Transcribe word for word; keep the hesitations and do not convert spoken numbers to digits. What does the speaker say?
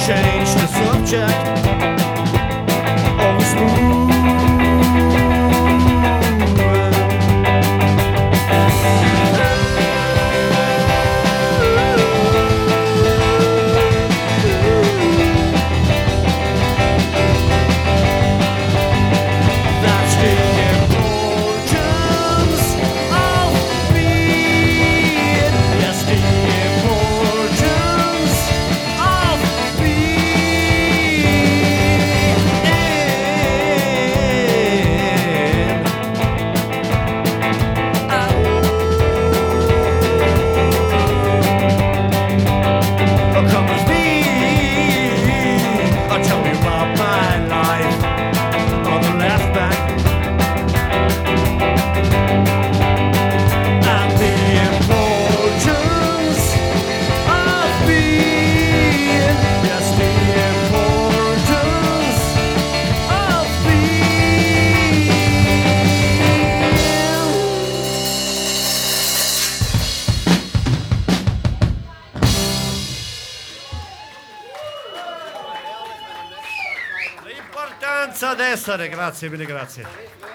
change the subject. Always moving. That's the importance of being. Yes, the importance of being. Oh, come with me. I'll tell you about my life on the left back. And the importance of being. Yes, the importance of being. L'importanza d'essere, grazie, mille grazie.